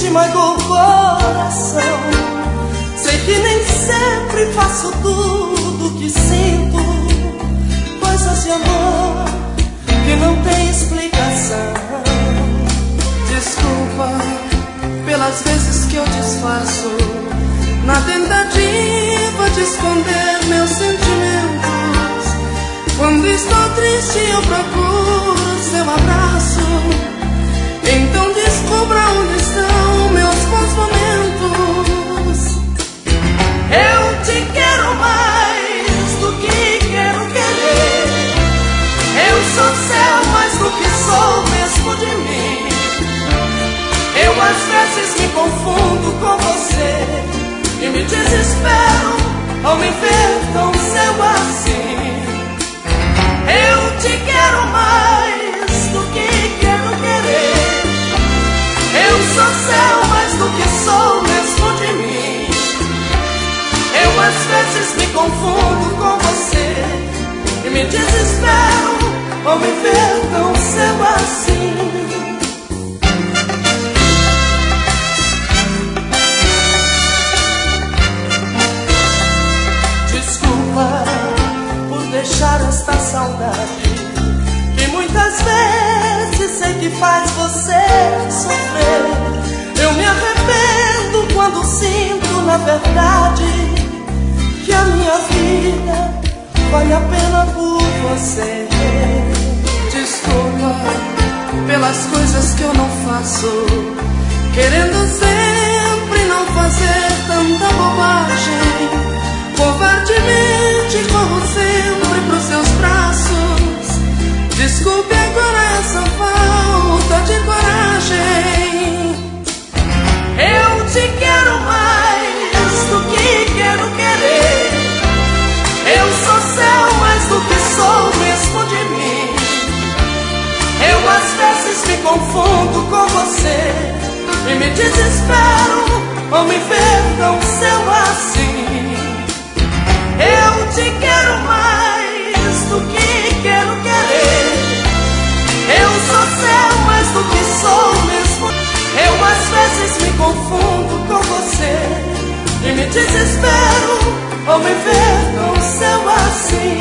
se magoa o coração. Sei que nem sempre faço tudo que sinto, coisas de amor que não tem explicação. Desculpa pelas vezes que eu disfarço, na tentativa de esconder meus sentimentos. Quando estou triste eu procuro seu abraço, então descubra onde estão meus bons momentos. Eu te quero mais do que quero querer. Eu sou céu mais do que sou mesmo de mim. Eu às vezes me confundo com você e me desespero ao me ver tão seu assim. Eu te quero mais do que quero querer. Eu sou céu mais do que sou mesmo de mim. Eu às vezes me confundo com você e me desespero ao me ver tão seu assim. Por deixar esta saudade que muitas vezes sei que faz você sofrer. Eu me arrependo quando sinto na verdade que a minha vida vale a pena por você. Desculpa pelas coisas que eu não faço, querendo sempre não fazer tanta bobagem. Covardemente corro sempre pros seus braços. Desculpe agora essa falta de coragem. Eu te quero mais do que quero querer. Eu sou céu mais do que sou mesmo de mim. Eu às vezes me confundo com você e me desespero ao me ver tão seu assim. Eu te quero mais do que quero querer. Eu sou céu mais do que sou mesmo. Eu às vezes me confundo com você e me desespero ao me ver tão céu assim.